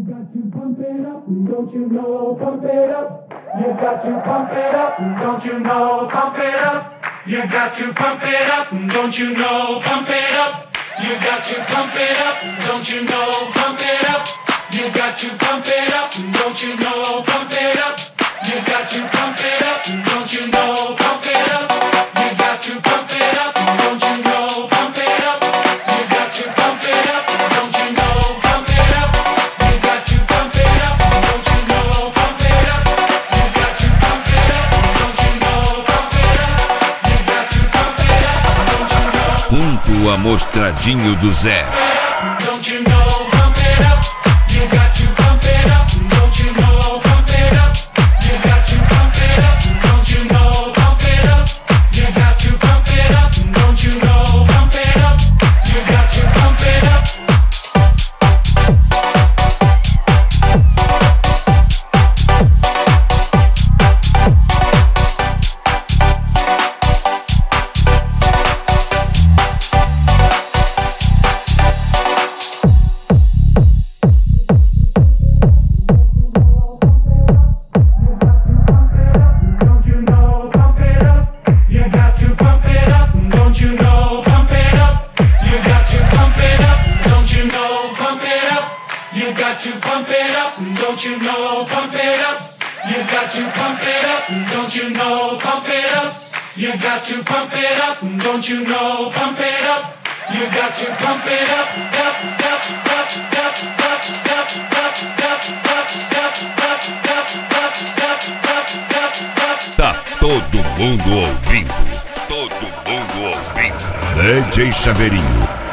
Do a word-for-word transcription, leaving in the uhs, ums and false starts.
got to pump it up, don't you know? Pump it up. You got to pump it up, don't you know? Pump it up. You got to pump it up, don't you know? Pump it up. You got to pump it up, don't you know? Pump it up. You got to pump it up, don't you know? Pump it up. You got to pump it up, don't you know? Pump it up. You got to pump it up, don't you know? Pump it up. You got to pump it up, don't you know? Pump it up. You got to pump it up, don't you know? Pump it up. You got to pump it up, don't you know? Pump it up. You got to pump it up, don't you know? Ponto Amostradinho do Zé. Don't you know? Pump it up. You got to pump it up, don't you know? Pump it up. You got to pump it up, don't you know? Pump it up. You got to pump it up, don't you know? Pump it up. You got to pump it up. You got to pump it up, don't you know? Pump it up. You got to pump it up, don't you know? Pump it up. You got to pump it up, don't you know? Pump it up. You got to pump it up, up, up, up, up, up, up, up, up, up, up, up, up, up. Tá todo mundo ouvindo. Todo mundo ouvindo. D J Chaveirinho.